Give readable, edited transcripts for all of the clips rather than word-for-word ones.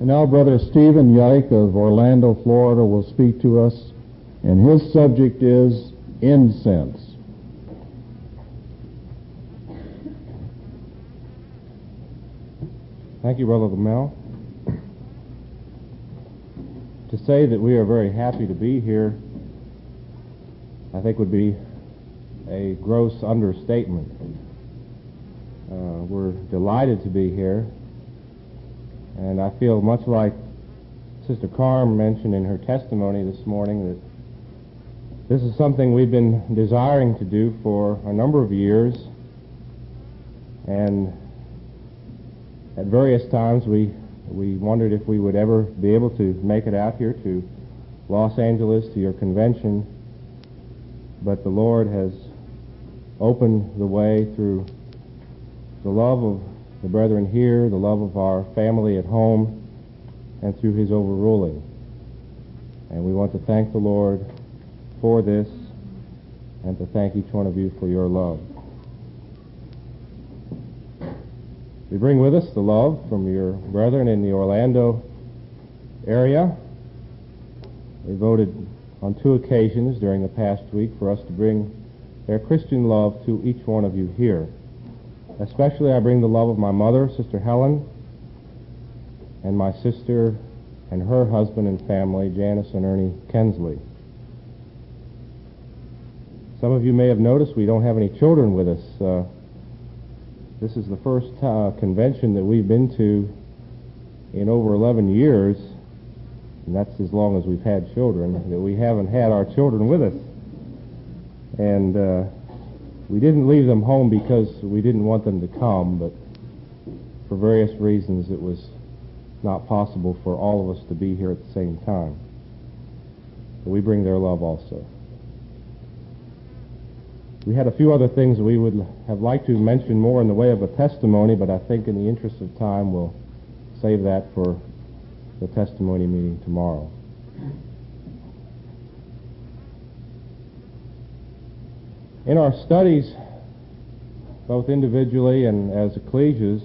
And now Brother Stephen Yike of Orlando, Florida, will speak to us, and his subject is incense. Thank you, Brother Lamel. To say that we are very happy to be here, I think would be a gross understatement. We're delighted to be here, and I feel much like Sister Carm mentioned in her testimony this morning that this is something we've been desiring to do for a number of years, and at various times we wondered if we would ever be able to make it out here to Los Angeles to your convention, but the Lord has opened the way through the love of the brethren here, the love of our family at home, and through His overruling. And we want to thank the Lord for this, and to thank each one of you for your love. We bring with us the love from your brethren in the Orlando area. They voted on 2 occasions during the past week for us to bring their Christian love to each one of you here. Especially I bring the love of my mother, Sister Helen, and my sister and her husband and family, Janice and Ernie Kensley. Some of you may have noticed we don't have any children with us. This is the first convention that we've been to in over 11 years, and that's as long as we've had children, that we haven't had our children with us. And we didn't leave them home because we didn't want them to come, but for various reasons it was not possible for all of us to be here at the same time. But we bring their love also. We had a few other things we would have liked to mention more in the way of a testimony, but I think in the interest of time we'll save that for the testimony meeting tomorrow. In our studies, both individually and as ecclesias,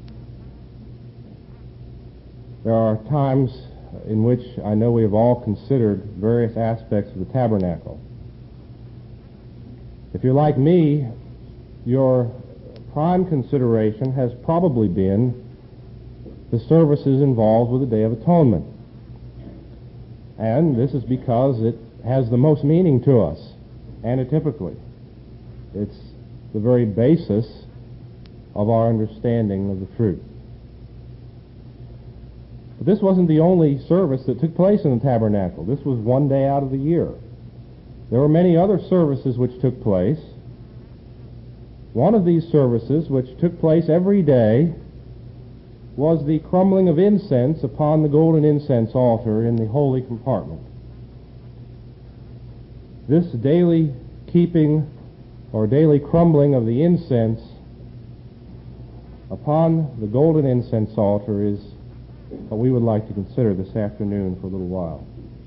there are times in which I know we have all considered various aspects of the tabernacle. If you're like me, your prime consideration has probably been the services involved with the Day of Atonement. And this is because it has the most meaning to us, anatypically. It's the very basis of our understanding of the truth. But this wasn't the only service that took place in the tabernacle. This was one day out of the year. There were many other services which took place. One of these services, which took place every day, was the crumbling of incense upon the golden incense altar in the holy compartment. This daily keeping or daily crumbling of the incense upon the golden incense altar is what we would like to consider this afternoon for a little while.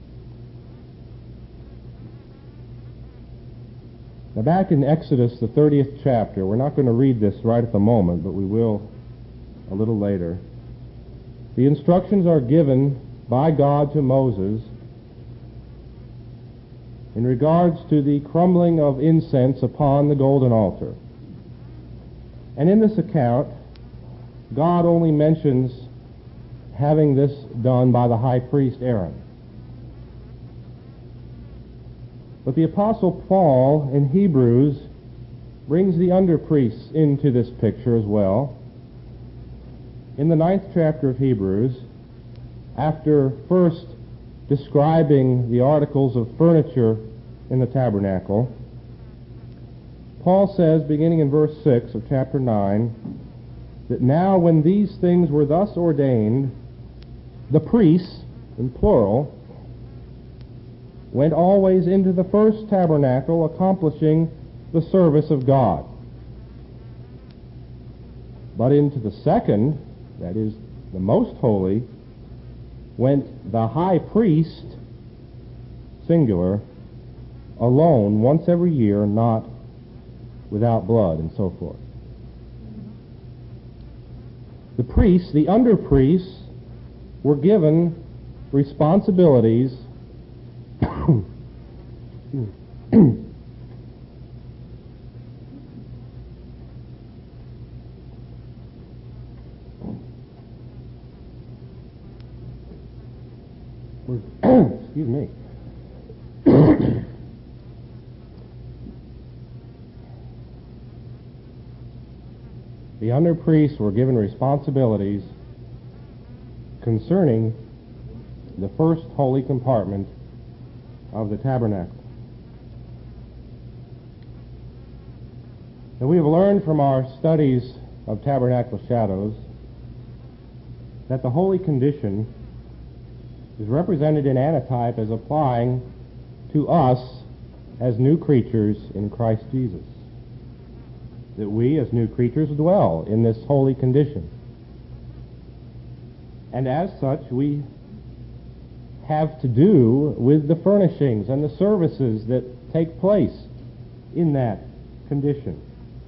Now, back in Exodus, the 30th chapter, we're not going to read this right at the moment, but we will a little later. The instructions are given by God to Moses in regards to the crumbling of incense upon the golden altar. And in this account, God only mentions having this done by the high priest Aaron. But the Apostle Paul in Hebrews brings the under-priests into this picture as well. In the 9th chapter of Hebrews, after first describing the articles of furniture in the tabernacle, Paul says, beginning in verse 6 of chapter 9, that now when these things were thus ordained, the priests, in plural, went always into the first tabernacle, accomplishing the service of God. But into the second, that is, the most holy, went the high priest, singular, alone, once every year, not without blood, and so forth. The priests, the under-priests, were given responsibilities excuse me. The under-priests were given responsibilities concerning the first holy compartment of the tabernacle. Now, we have learned from our studies of tabernacle shadows that the holy condition is represented in antitype as applying to us as new creatures in Christ Jesus. That we as new creatures dwell in this holy condition. And as such, we have to do with the furnishings and the services that take place in that condition.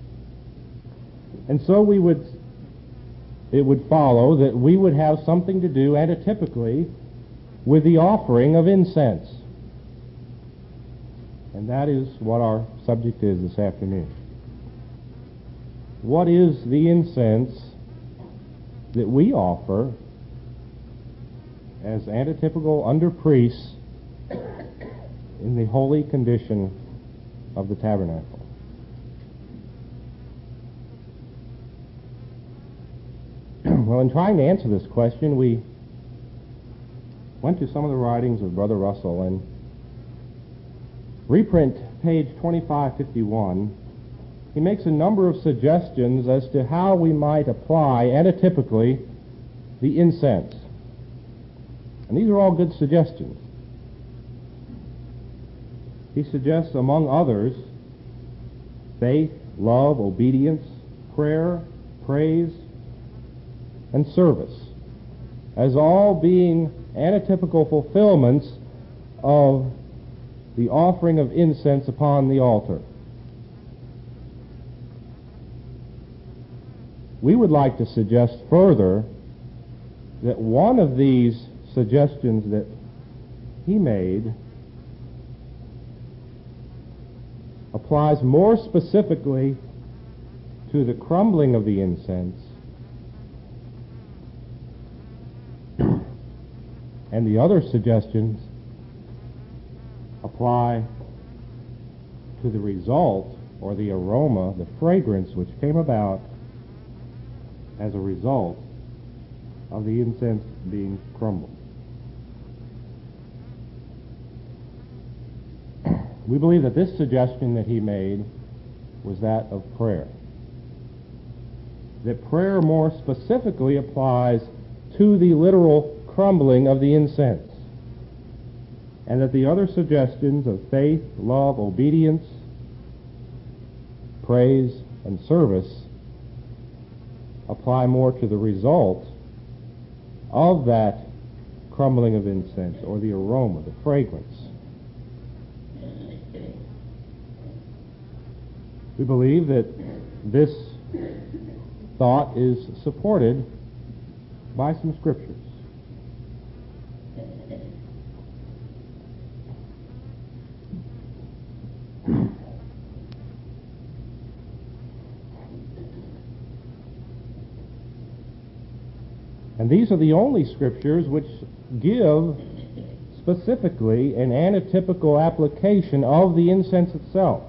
And so it would follow that we would have something to do antitypically with the offering of incense. And that is what our subject is this afternoon. What is the incense that we offer as antitypical under-priests in the holy condition of the tabernacle? Well, in trying to answer this question, we went to some of the writings of Brother Russell, and reprint page 2551, he makes a number of suggestions as to how we might apply antitypically the incense. And these are all good suggestions. He suggests, among others, faith, love, obedience, prayer, praise, and service as all being antitypical fulfillments of the offering of incense upon the altar. We would like to suggest further that one of these suggestions that he made applies more specifically to the crumbling of the incense, and the other suggestions apply to the result, or the aroma, the fragrance which came about as a result of the incense being crumbled. We believe that this suggestion that he made was that of prayer. That prayer more specifically applies to the literal crumbling of the incense, and that the other suggestions of faith, love, obedience, praise, and service apply more to the result of that crumbling of incense, or the aroma, the fragrance. We believe that this thought is supported by some scriptures. And these are the only scriptures which give specifically an antitypical application of the incense itself.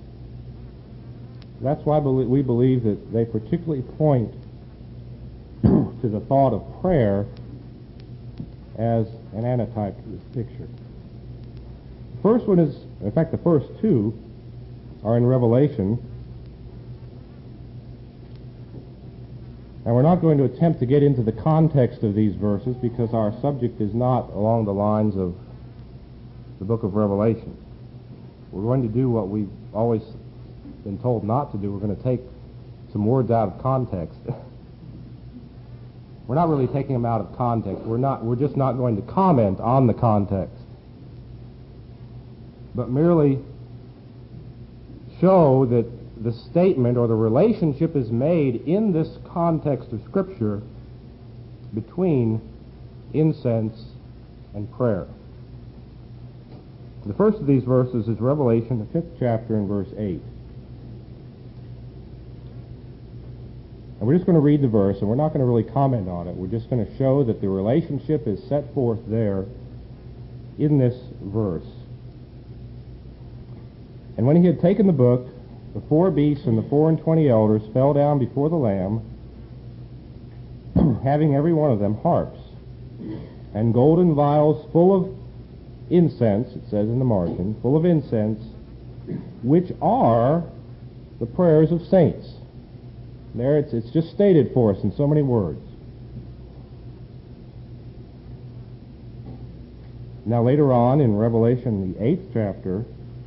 That's why we believe that they particularly point to the thought of prayer as an antitype to this picture. The first one is, in fact, the first two are in Revelation. And we're not going to attempt to get into the context of these verses because our subject is not along the lines of the book of Revelation. We're going to do what we've always been told not to do. We're going to take some words out of context. We're not really taking them out of context. We're just not going to comment on the context, but merely show that the statement or the relationship is made in this context of Scripture between incense, and prayer. The first of these verses is Revelation, the 5th chapter, and verse 8. And we're just going to read the verse, and we're not going to really comment on it. We're just going to show that the relationship is set forth there in this verse. And when he had taken the book, the 4 beasts and the 24 elders fell down before the Lamb, having every one of them harps, and golden vials full of incense, it says in the margin, full of incense, which are the prayers of saints. There it's just stated for us in so many words. Now later on in Revelation, the 8th chapter,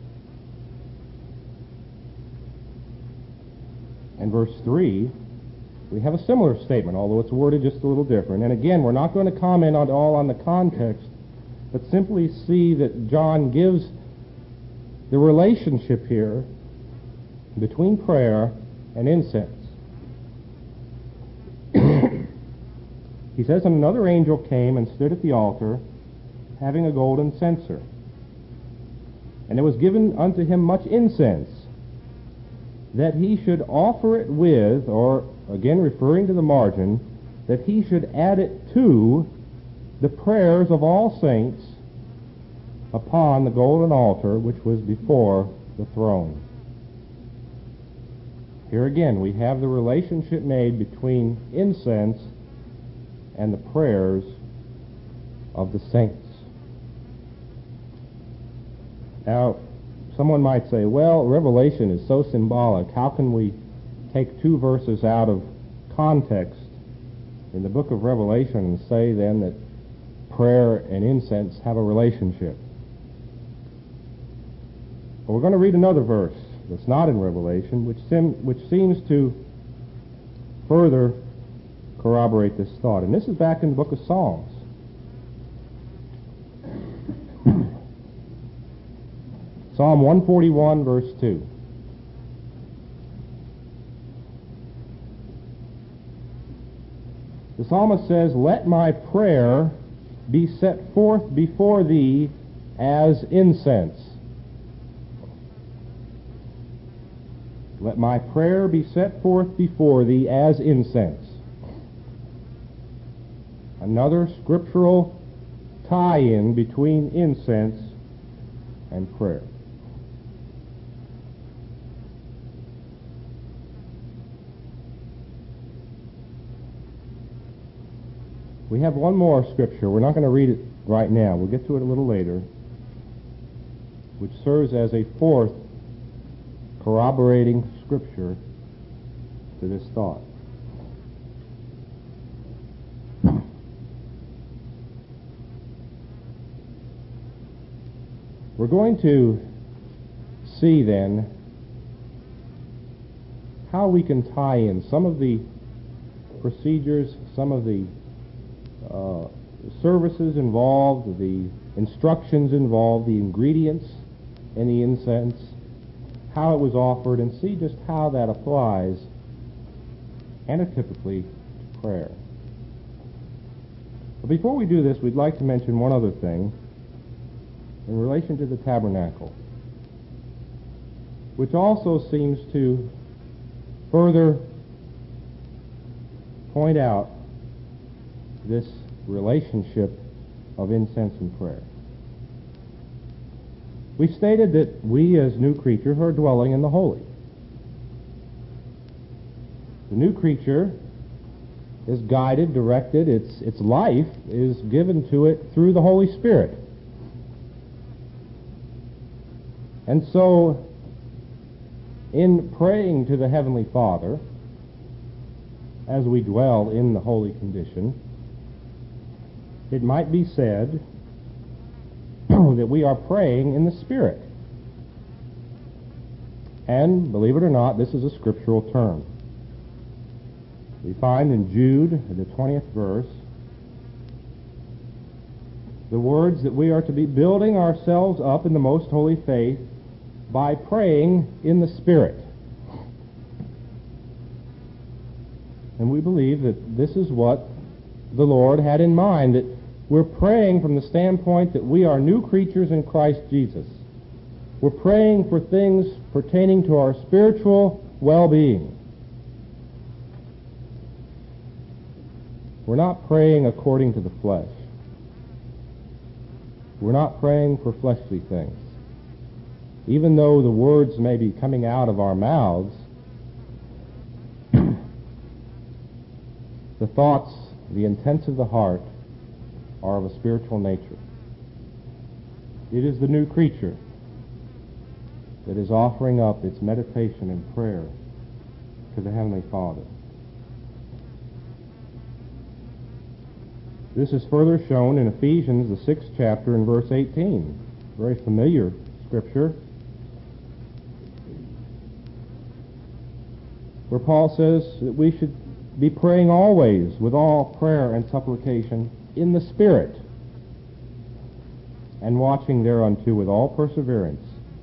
and verse 3, we have a similar statement, although it's worded just a little different. And again, we're not going to comment on the context, but simply see that John gives the relationship here between prayer and incense. He says, "And another angel came and stood at the altar, having a golden censer. And it was given unto him much incense, that he should offer it with," or again referring to the margin, "that he should add it to the prayers of all saints upon the golden altar which was before the throne." Here again we have the relationship made between incense and the prayers of the saints. Now, someone might say, well, Revelation is so symbolic. How can we take 2 verses out of context in the book of Revelation and say then that prayer and incense have a relationship? Well, we're going to read another verse that's not in Revelation, which seems to further corroborate this thought. And this is back in the book of Psalms. Psalm 141, verse 2. The psalmist says, "Let my prayer be set forth before thee as incense." Let my prayer be set forth before thee as incense. Another scriptural tie-in between incense and prayer. We have one more scripture. We're not going to read it right now. We'll get to it a little later, which serves as a 4th corroborating scripture to this thought. We're going to see then how we can tie in some of the procedures, some of the services involved, the instructions involved, the ingredients in the incense, how it was offered, and see just how that applies antitypically to prayer. But before we do this, we'd like to mention one other thing in relation to the tabernacle, which also seems to further point out this relationship of incense and prayer. We stated that we as new creatures are dwelling in the holy. The new creature is guided, directed, its life is given to it through the Holy Spirit. And so, in praying to the Heavenly Father, as we dwell in the holy condition, it might be said that we are praying in the Spirit. And, believe it or not, this is a scriptural term. We find in Jude, the 20th verse, the words that we are to be building ourselves up in the most holy faith by praying in the Spirit. And we believe that this is what the Lord had in mind, that We're praying from the standpoint that we are new creatures in Christ Jesus. We're praying for things pertaining to our spiritual well-being. We're not praying according to the flesh. We're not praying for fleshly things. Even though the words may be coming out of our mouths, the thoughts, the intents of the heart, are of a spiritual nature. It is the new creature that is offering up its meditation and prayer to the Heavenly Father. This is further shown in Ephesians, the 6th chapter, and verse 18. Very familiar scripture, where Paul says that we should be praying always with all prayer and supplication in the Spirit, and watching thereunto with all perseverance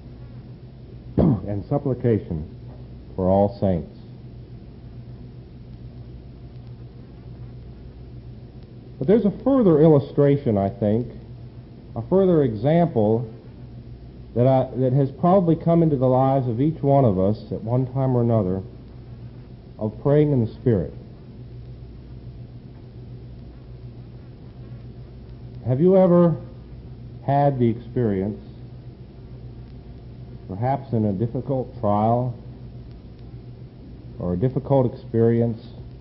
and supplication for all saints. But there's a further illustration, I think, a further example that has probably come into the lives of each one of us at one time or another of praying in the Spirit. Have you ever had the experience, perhaps in a difficult trial or a difficult experience,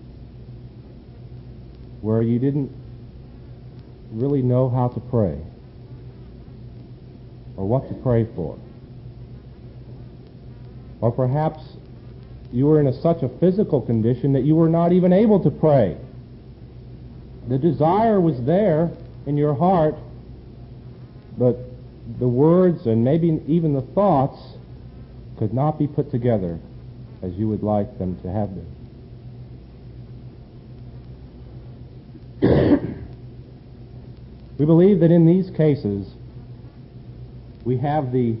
where you didn't really know how to pray or what to pray for? Or perhaps you were in such a physical condition that you were not even able to pray. The desire was there in your heart, but the words and maybe even the thoughts could not be put together as you would like them to have been. We believe that in these cases we have the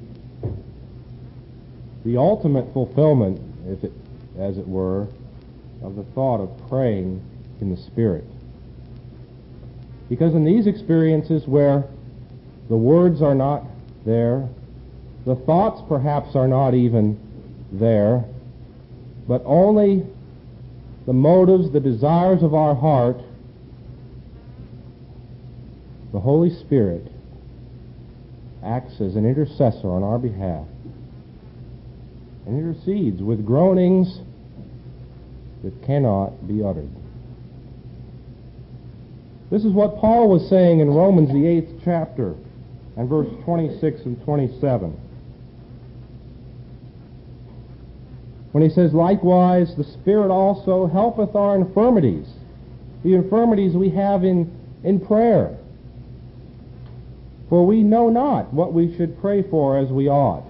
ultimate fulfillment, as it were, of the thought of praying in the Spirit. Because in these experiences where the words are not there, the thoughts perhaps are not even there, but only the motives, the desires of our heart, the Holy Spirit acts as an intercessor on our behalf and intercedes with groanings that cannot be uttered. This is what Paul was saying in Romans, the 8th chapter, and verse 26 and 27. When he says, "Likewise, the Spirit also helpeth our infirmities," the infirmities we have in prayer. "For we know not what we should pray for as we ought."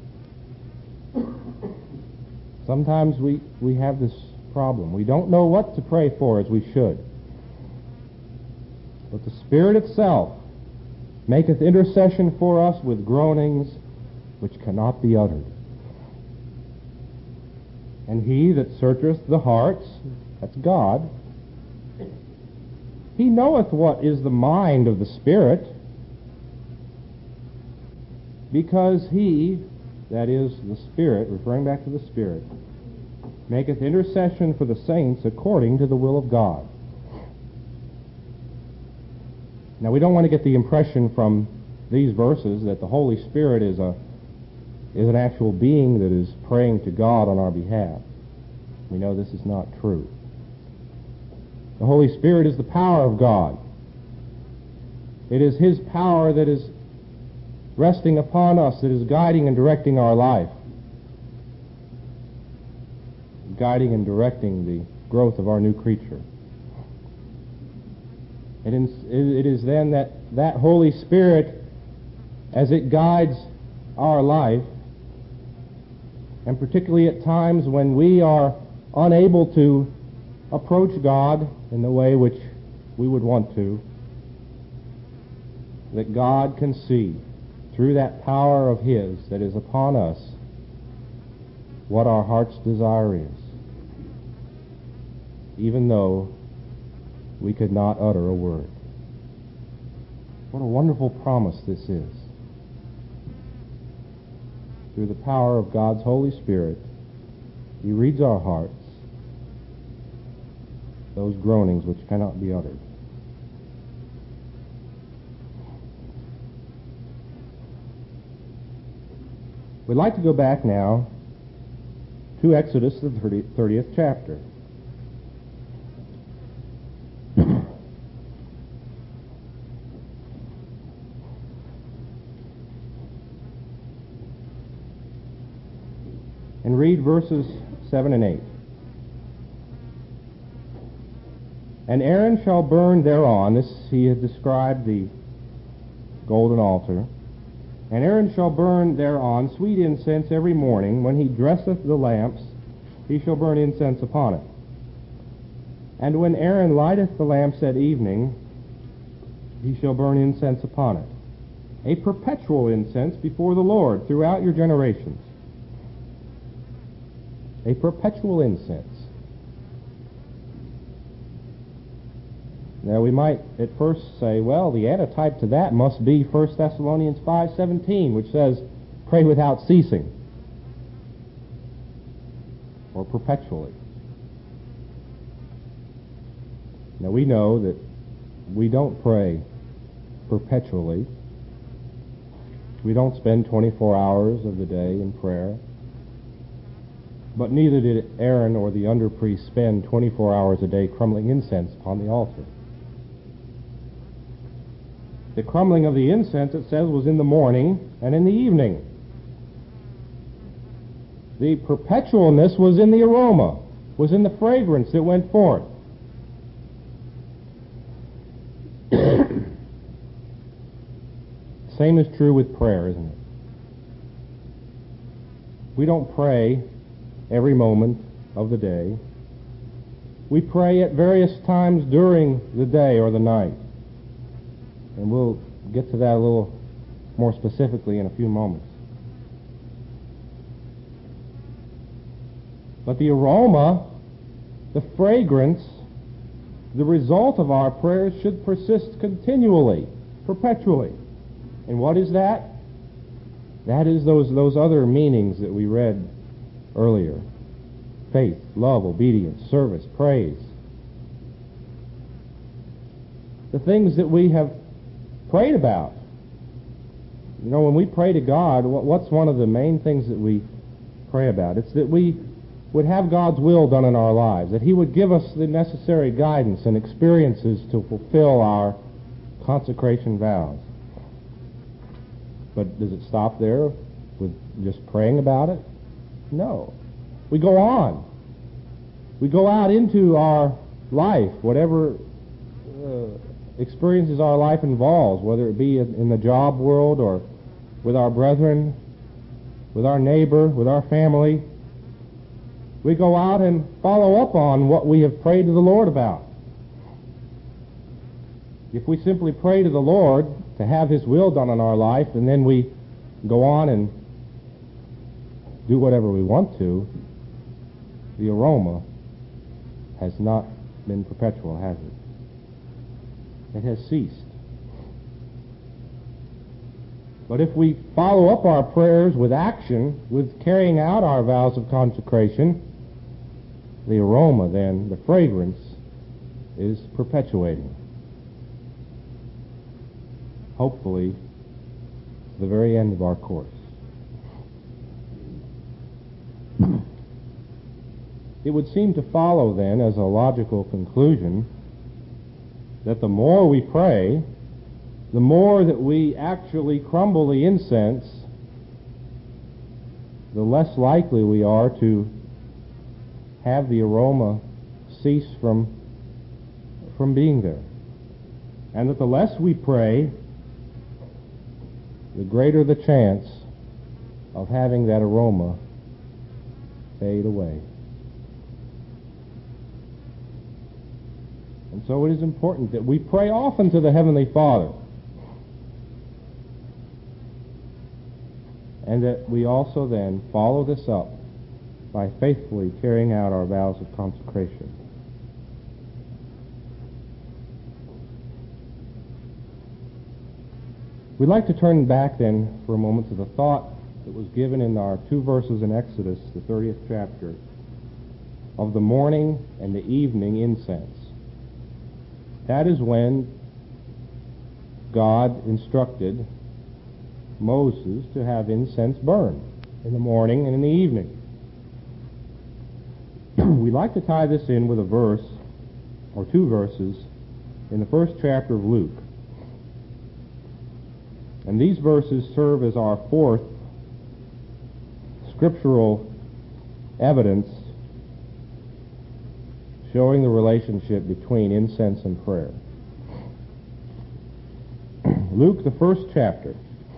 Sometimes we have this problem. We don't know what to pray for as we should. But the Spirit itself maketh intercession for us with groanings which cannot be uttered. And he that searcheth the hearts, that's God, he knoweth what is the mind of the Spirit, because he, that is the Spirit, referring back to the Spirit, maketh intercession for the saints according to the will of God. Now, we don't want to get the impression from these verses that the Holy Spirit is an actual being that is praying to God on our behalf. We know this is not true. The Holy Spirit is the power of God. It is His power that is resting upon us, that is guiding and directing our life, guiding and directing the growth of our new creature. It is then that Holy Spirit, as it guides our life, and particularly at times when we are unable to approach God in the way which we would want to, that God can see through that power of His that is upon us what our heart's desire is, even though we could not utter a word. What a wonderful promise this is. Through the power of God's Holy Spirit, He reads our hearts, those groanings which cannot be uttered. We'd like to go back now to Exodus, the 30th chapter. And read verses 7 and 8. And Aaron shall burn thereon, this he had described the golden altar, and Aaron shall burn thereon sweet incense every morning. When he dresseth the lamps, he shall burn incense upon it. And when Aaron lighteth the lamps at evening, he shall burn incense upon it. A perpetual incense before the Lord throughout your generations. A perpetual incense. Now we might at first say, well, the antitype to that must be 1 Thessalonians 5:17, which says, pray without ceasing, or perpetually. Now we know that we don't pray perpetually. We don't spend 24 hours of the day in prayer. But neither did Aaron or the underpriest spend 24 hours a day crumbling incense upon the altar. The crumbling of the incense, it says, was in the morning and in the evening. The perpetualness was in the aroma, was in the fragrance that went forth. Same is true with prayer, isn't it? We don't pray every moment of the day. We pray at various times during the day or the night. And we'll get to that a little more specifically in a few moments. But the aroma, the fragrance, the result of our prayers should persist continually, perpetually. And what is that? That is those other meanings that we read earlier. Faith, love, obedience, service, praise. The things that we have prayed about. You know, when we pray to God, what's one of the main things that we pray about? It's that we would have God's will done in our lives, that He would give us the necessary guidance and experiences to fulfill our consecration vows. But does it stop there with just praying about it? No. We go on. We go out into our life, whatever experiences our life involves, whether it be in the job world or with our brethren, with our neighbor, with our family. We go out and follow up on what we have prayed to the Lord about. If we simply pray to the Lord to have His will done in our life, and then we go on and do whatever we want to, the aroma has not been perpetual, has it? It has ceased. But if we follow up our prayers with action, with carrying out our vows of consecration, the aroma then, the fragrance, is perpetuating. Hopefully, to the very end of our course. It would seem to follow then, as a logical conclusion, that the more we pray, the more that we actually crumble the incense, the less likely we are to have the aroma cease from being there. And that the less we pray, the greater the chance of having that aroma fade away. And so it is important that we pray often to the Heavenly Father, and that we also then follow this up by faithfully carrying out our vows of consecration. We'd like to turn back then for a moment to the thought that was given in our 2 verses in Exodus, the 30th chapter, of the morning and the evening incense. That is when God instructed Moses to have incense burn in the morning and in the evening. We'd like to tie this in with a verse, or 2 verses, in the 1st chapter of Luke. And these verses serve as our 4th scriptural evidence showing the relationship between incense and prayer. Luke, the 1st chapter.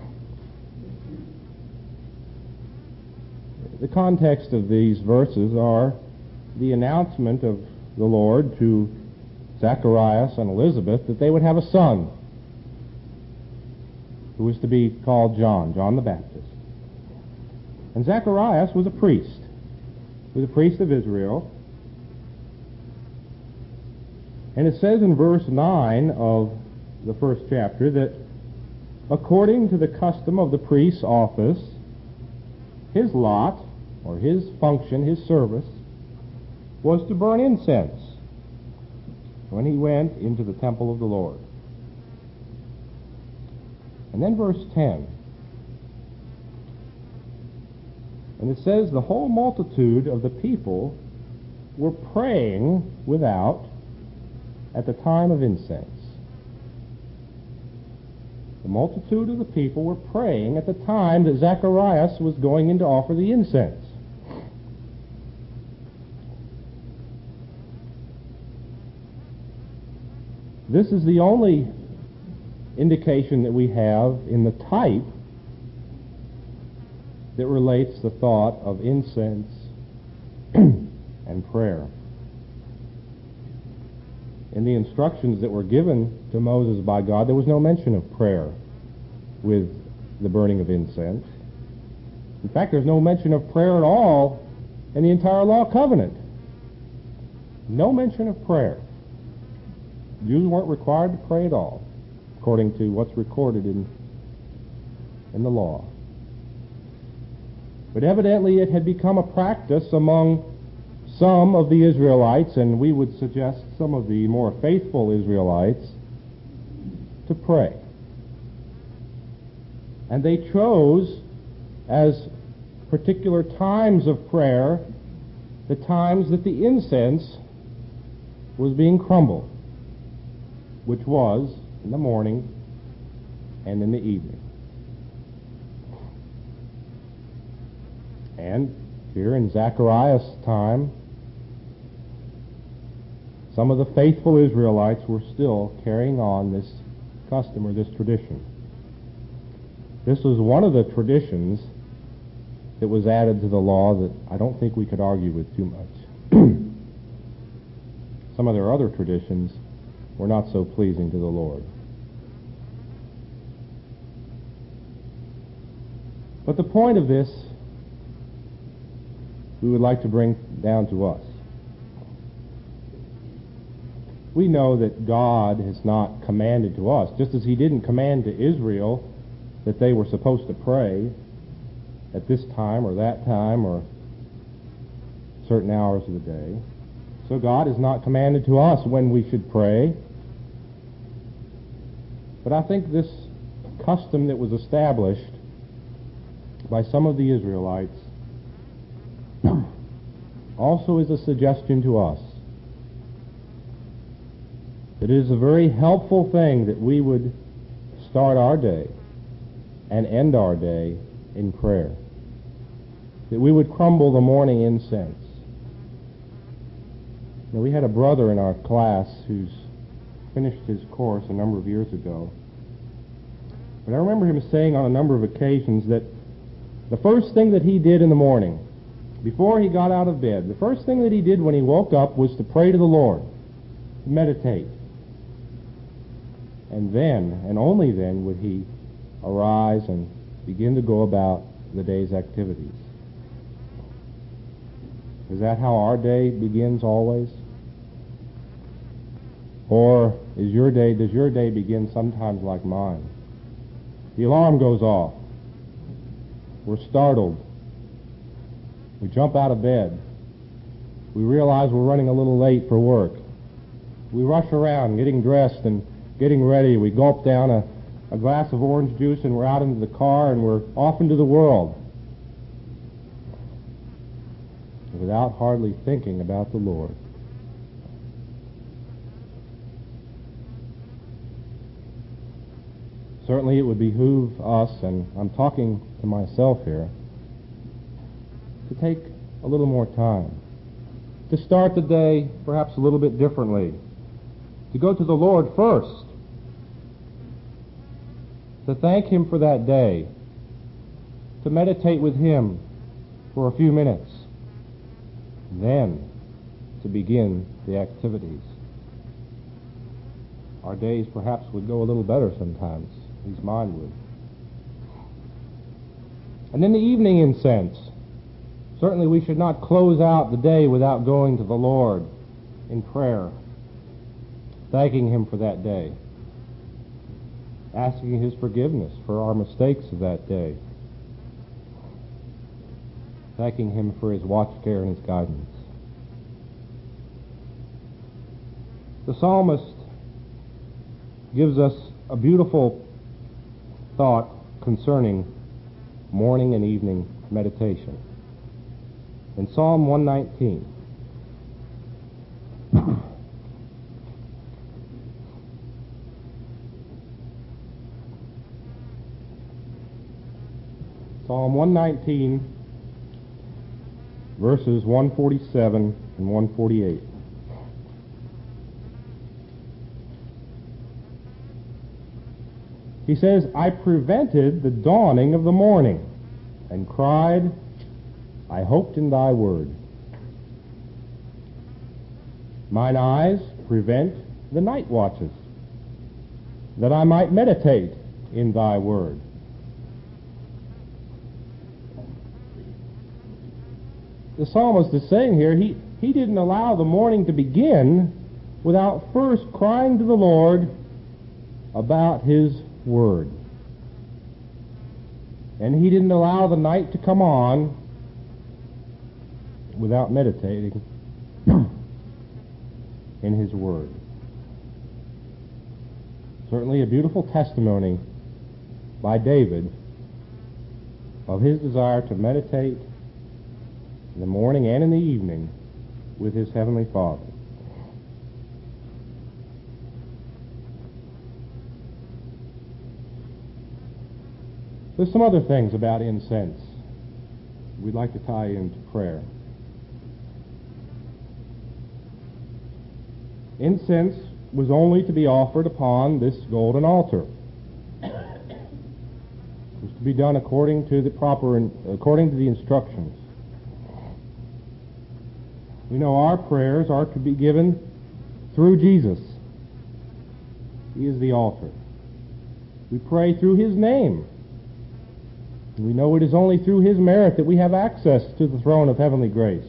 The context of these verses are the announcement of the Lord to Zacharias and Elizabeth that they would have a son who was to be called John the Baptist. And Zacharias was a priest. He was a priest of Israel. And it says in verse 9 of the 1st chapter that according to the custom of the priest's office, his lot, or his function, his service, was to burn incense when he went into the temple of the Lord. And then verse 10. And it says, the whole multitude of the people were praying without at the time of incense. The multitude of the people were praying at the time that Zacharias was going in to offer the incense. This is the only indication that we have in the type that relates the thought of incense and prayer. In the instructions that were given to Moses by God, there was no mention of prayer with the burning of incense. In fact, there's no mention of prayer at all in the entire law covenant. No mention of prayer. Jews weren't required to pray at all, according to what's recorded in the law. But evidently it had become a practice among some of the Israelites, and we would suggest some of the more faithful Israelites, to pray. And they chose as particular times of prayer the times that the incense was being crumbled, which was in the morning and in the evening. And here in Zacharias' time, some of the faithful Israelites were still carrying on this custom or this tradition. This was one of the traditions that was added to the law that I don't think we could argue with too much. Some of their other traditions were not so pleasing to the Lord. But the point of this we would like to bring down to us. We know that God has not commanded to us, just as he didn't command to Israel that they were supposed to pray at this time or that time or certain hours of the day. So God has not commanded to us when we should pray. But I think this custom that was established by some of the Israelites also is a suggestion to us that it is a very helpful thing that we would start our day and end our day in prayer, that we would crumble the morning incense. Now, we had a brother in our class who's finished his course a number of years ago, but I remember him saying on a number of occasions that the first thing that he did in the morning, before he got out of bed, the first thing that he did when he woke up was to pray to the Lord, to meditate. And then, and only then, would he arise and begin to go about the day's activities. Is that how our day begins always? Or does your day begin sometimes like mine? The alarm goes off. We're startled. We jump out of bed. We realize we're running a little late for work. We rush around getting dressed and getting ready. We gulp down a glass of orange juice and we're out into the car and we're off into the world without hardly thinking about the Lord. Certainly it would behoove us, and I'm talking to myself here, to take a little more time, to start the day perhaps a little bit differently, to go to the Lord first, to thank Him for that day, to meditate with Him for a few minutes, then to begin the activities. Our days perhaps would go a little better sometimes. At least mine would. And then the evening incense. Certainly we should not close out the day without going to the Lord in prayer, thanking Him for that day, asking His forgiveness for our mistakes of that day, thanking Him for His watch care and His guidance. The psalmist gives us a beautiful thought concerning morning and evening meditation. In Psalm 119, Psalm 119, verses 147 and 148. He says, I prevented the dawning of the morning, and cried, I hoped in thy word. Mine eyes prevent the night watches, that I might meditate in thy word. The psalmist is saying here, he didn't allow the morning to begin without first crying to the Lord about His word. And he didn't allow the night to come on without meditating in His word. Certainly a beautiful testimony by David of his desire to meditate in the morning and in the evening with his Heavenly Father. There's some other things about incense we'd like to tie into prayer. Incense was only to be offered upon this golden altar. It was to be done according to the instructions. We know our prayers are to be given through Jesus. He is the altar. We pray through His name. We know it is only through His merit that we have access to the throne of heavenly grace.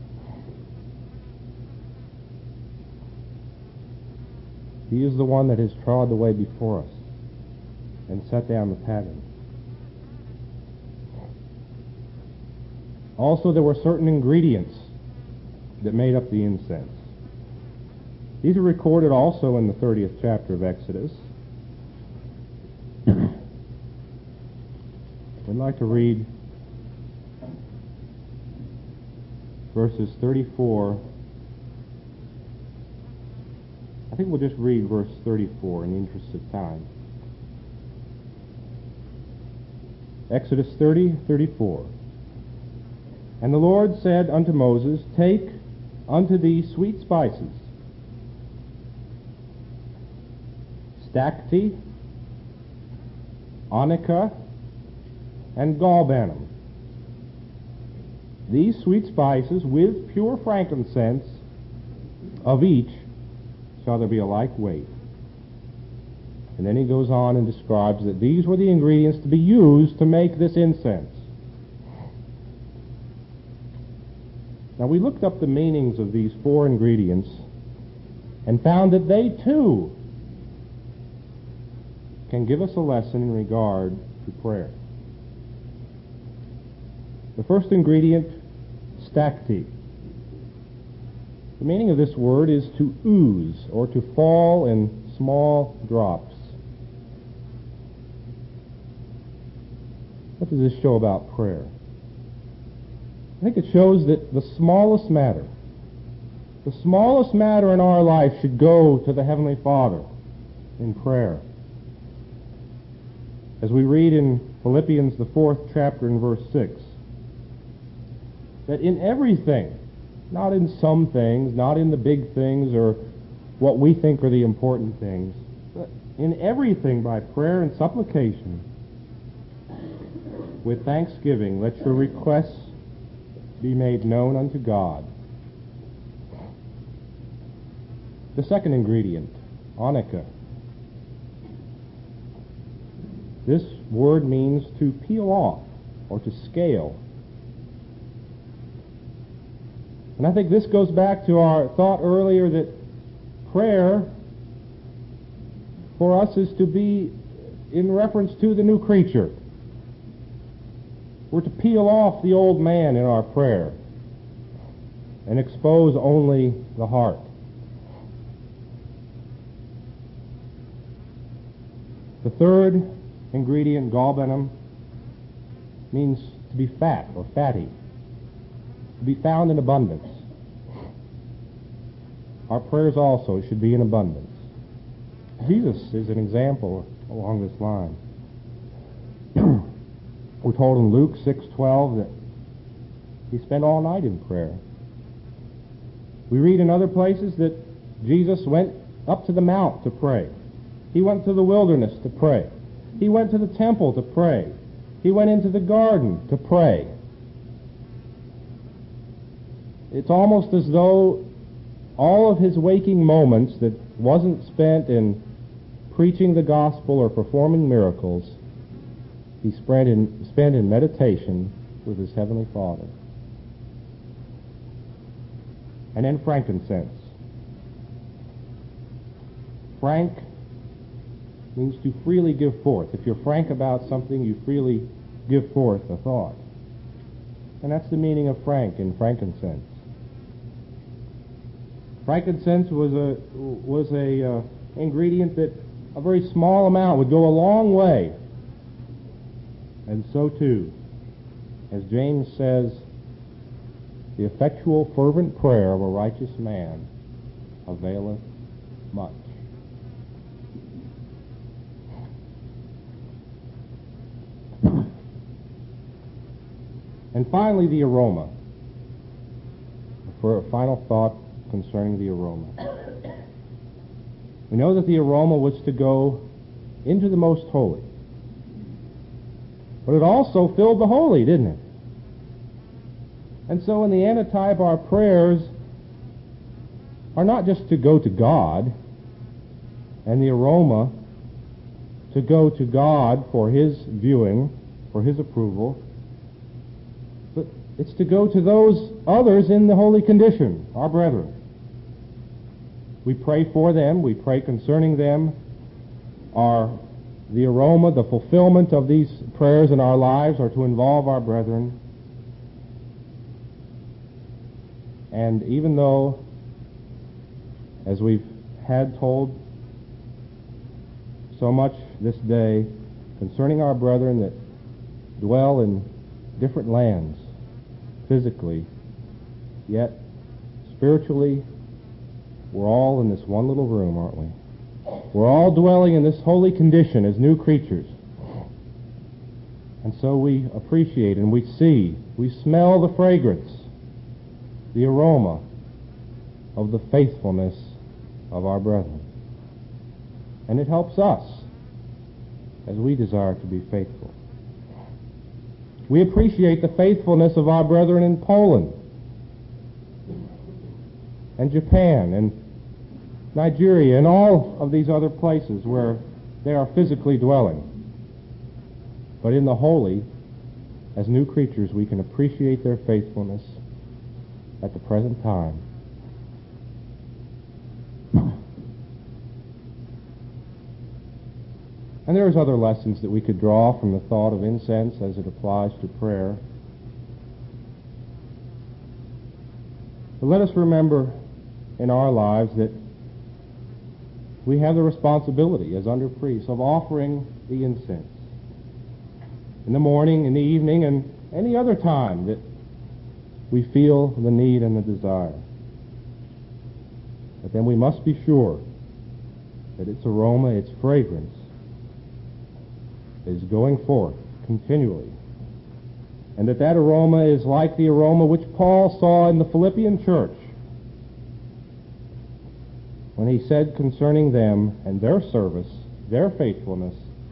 He is the one that has trod the way before us and set down the pattern. Also, there were certain ingredients that made up the incense. These are recorded also in the 30th chapter of Exodus. I'd like to read verses 34. I think we'll just read verse 34 in the interest of time. Exodus 30:34. And the Lord said unto Moses, Take unto thee sweet spices, stacte, onycha, and galbanum. These sweet spices with pure frankincense, of each shall there be a like weight. And then he goes on and describes that these were the ingredients to be used to make this incense. Now we looked up the meanings of these four ingredients and found that they too can give us a lesson in regard to prayer. The first ingredient, stakti. The meaning of this word is to ooze or to fall in small drops. What does this show about prayer? I think it shows that the smallest matter in our life should go to the Heavenly Father in prayer. As we read in Philippians, the 4th chapter, in verse 6, that in everything, not in some things, not in the big things or what we think are the important things, but in everything by prayer and supplication, with thanksgiving, let your requests be made known unto God. The second ingredient, onycha. This word means to peel off or to scale. And I think this goes back to our thought earlier that prayer for us is to be in reference to the new creature. We're to peel off the old man in our prayer and expose only the heart. The third ingredient, galbanum, means to be fat or fatty, to be found in abundance. Our prayers also should be in abundance. Jesus is an example along this line. We're told in Luke 6:12 that he spent all night in prayer. We read in other places that Jesus went up to the mount to pray. He went to the wilderness to pray. He went to the temple to pray. He went into the garden to pray. It's almost as though all of his waking moments that wasn't spent in preaching the gospel or performing miracles, he spent in meditation with his heavenly Father. And then frankincense. Frank means to freely give forth. If you're frank about something, you freely give forth a thought. And that's the meaning of frank in frankincense. Frankincense was a ingredient that a very small amount would go a long way. And so too, as James says, the effectual fervent prayer of a righteous man availeth much. And finally, the aroma. For a final thought concerning the aroma. We know that the aroma was to go into the most holy. But it also filled the holy, didn't it? And so in the antitype, our prayers are not just to go to God, and the aroma to go to God for his viewing, for his approval, but it's to go to those others in the holy condition, our brethren. We pray for them, we pray concerning them. The aroma, the fulfillment of these prayers in our lives are to involve our brethren. And even though, as we've had told so much this day concerning our brethren that dwell in different lands, physically, yet spiritually, we're all in this one little room, aren't we? We're all dwelling in this holy condition as new creatures. And so we appreciate and we see, we smell the fragrance, the aroma of the faithfulness of our brethren. And it helps us as we desire to be faithful. We appreciate the faithfulness of our brethren in Poland and Japan and Nigeria and all of these other places where they are physically dwelling. But in the holy, as new creatures, we can appreciate their faithfulness at the present time. And there's other lessons that we could draw from the thought of incense as it applies to prayer. But let us remember in our lives that we have the responsibility as under priests of offering the incense in the morning, in the evening, and any other time that we feel the need and the desire. But then we must be sure that its aroma, its fragrance, is going forth continually, and that aroma is like the aroma which Paul saw in the Philippian church when he said concerning them and their service, their faithfulness,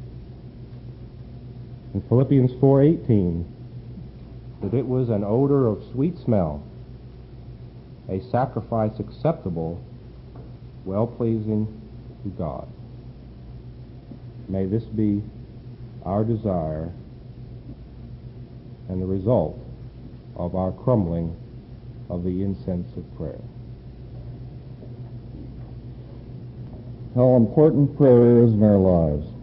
in Philippians 4:18, that it was an odor of sweet smell, a sacrifice acceptable, well-pleasing to God. May this be our desire and the result of our crumbling of the incense of prayer. How important prayer is in our lives.